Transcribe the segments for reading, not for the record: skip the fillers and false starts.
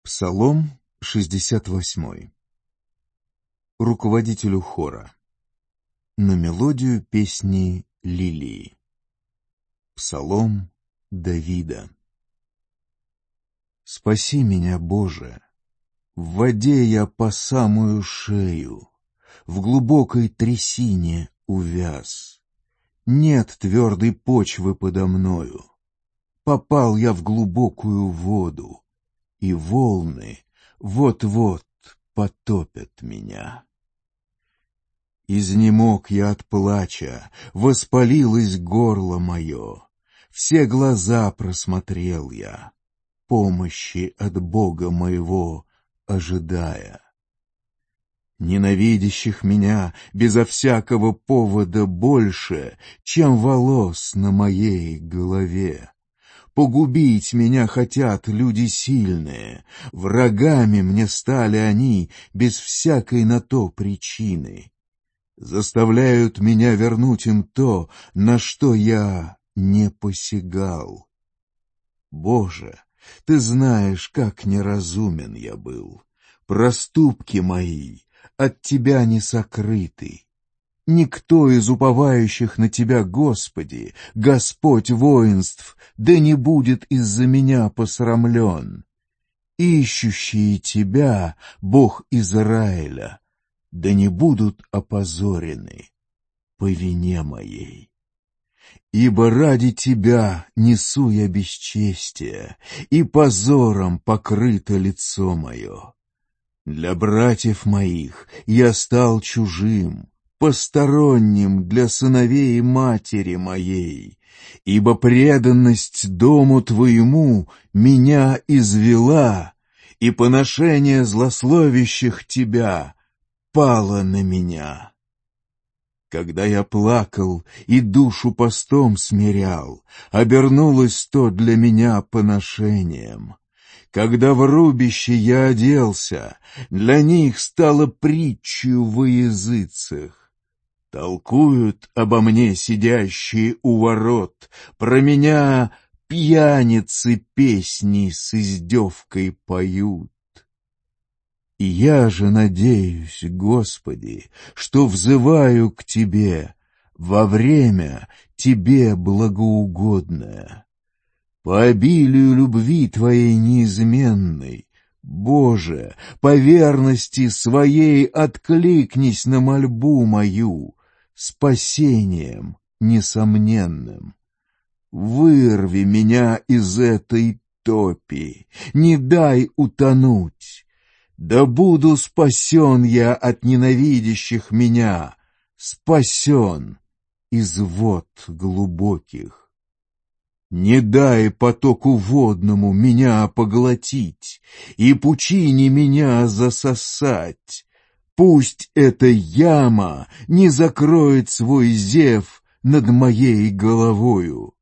Псалом 68. Руководителю хора. На мелодию песни Лилии. Псалом Давида. Спаси меня, Боже! В воде я по самую шею, в глубокой трясине увяз. Нет твердой почвы подо мною. Попал я в глубокую воду, и волны вот-вот потопят меня. Изнемог я от плача, воспалилось горло мое, все глаза просмотрел я, помощи от Бога моего ожидая. Ненавидящих меня безо всякого повода больше, чем волос на моей голове. Погубить меня хотят люди сильные, врагами мне стали они без всякой на то причины. Заставляют меня вернуть им то, на что я не посягал. Боже, Ты знаешь, как неразумен я был. Проступки мои от Тебя не сокрыты. Никто из уповающих на Тебя, Господи, Господь воинств, да не будет из-за меня посрамлен. Ищущие Тебя, Бог Израиля, да не будут опозорены по вине моей. Ибо ради Тебя несу я бесчестие, и позором покрыто лицо мое. Для братьев моих я стал чужим, посторонним для сыновей матери моей, ибо преданность дому Твоему меня извела, и поношение злословящих Тебя пало на меня. Когда я плакал и душу постом смирял, обернулось то для меня поношением. Когда в рубище я оделся, для них стало притчью во языцах. Толкуют обо мне сидящие у ворот, про меня пьяницы песни с издевкой поют. И я же надеюсь, Господи, что взываю к Тебе во время Тебе благоугодное. По обилию любви Твоей неизменной, Боже, по верности Своей откликнись на мольбу мою, спасением несомненным. Вырви меня из этой топи, не дай утонуть. Да буду спасен я от ненавидящих меня, спасен из вод глубоких. Не дай потоку водному меня поглотить и пучине меня засосать. Пусть эта яма не закроет свой зев над моей головою.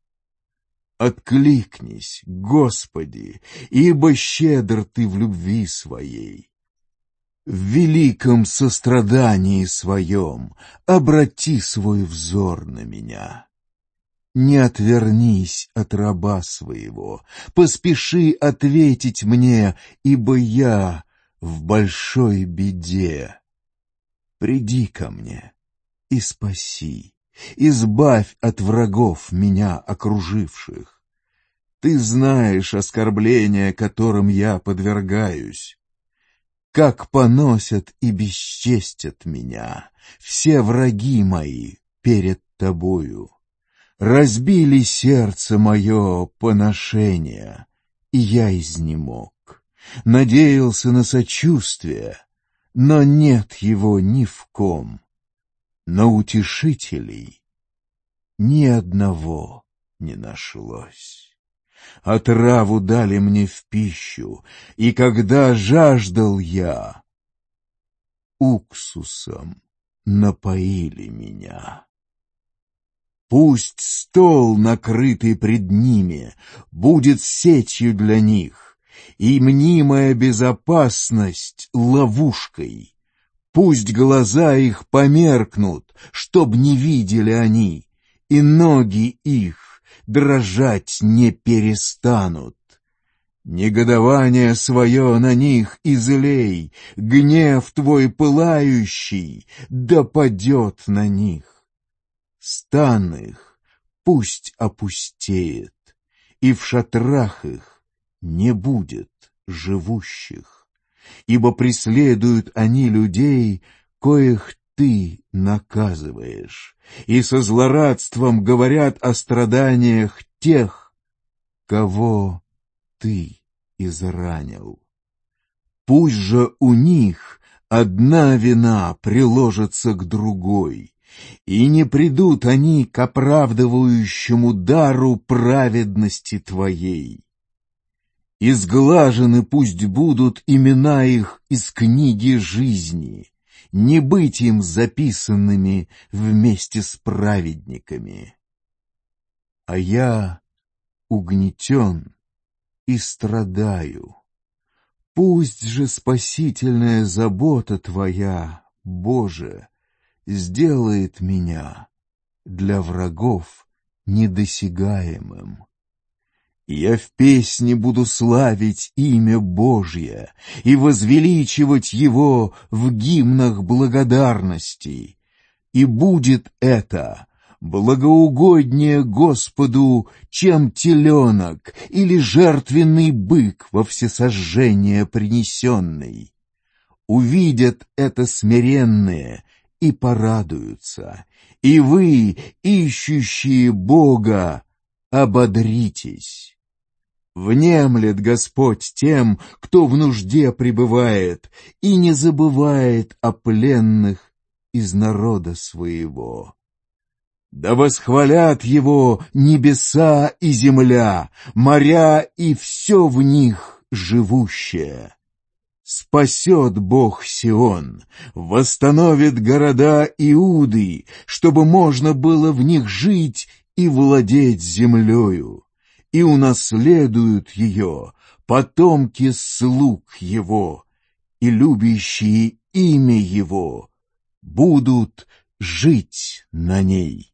Откликнись, Господи, ибо щедр Ты в любви Своей. В великом сострадании Своем обрати свой взор на меня. Не отвернись от раба Своего, поспеши ответить мне, ибо я в большой беде. Приди ко мне и спаси, избавь от врагов меня окруживших. Ты знаешь оскорбления, которым я подвергаюсь. Как поносят и бесчестят меня все враги мои перед Тобою. Разбили сердце мое поношения, и я изнемог. Надеялся на сочувствие, но нет его ни в ком. На утешителей ни одного не нашлось. Отраву дали мне в пищу, и когда жаждал я, уксусом напоили меня. Пусть стол, накрытый пред ними, будет сетью для них, и мнимая безопасность ловушкой. Пусть глаза их померкнут, чтоб не видели они, и ноги их дрожать не перестанут. Негодование свое на них излей, гнев твой пылающий да падет на них. Стан их пусть опустеет, и в шатрах их не будет живущих, ибо преследуют они людей, коих ты наказываешь, и со злорадством говорят о страданиях тех, кого ты изранил. Пусть же у них одна вина приложится к другой, и не придут они к оправдывающему дару праведности твоей. Изглажены пусть будут имена их из книги жизни, не быть им записанными вместе с праведниками. А я угнетен и страдаю. Пусть же спасительная забота Твоя, Боже, сделает меня для врагов недосягаемым. Я в песне буду славить имя Божье и возвеличивать Его в гимнах благодарности, и будет это благоугоднее Господу, чем теленок или жертвенный бык во всесожжение принесенный. Увидят это смиренные и порадуются, и вы, ищущие Бога, ободритесь. Внемлет Господь тем, кто в нужде пребывает, и не забывает о пленных из народа своего. Да восхвалят Его небеса и земля, моря и все в них живущее. Спасет Бог Сион, восстановит города Иуды, чтобы можно было в них жить и владеть землею, и унаследуют ее потомки слуг Его, и любящие имя Его будут жить на ней.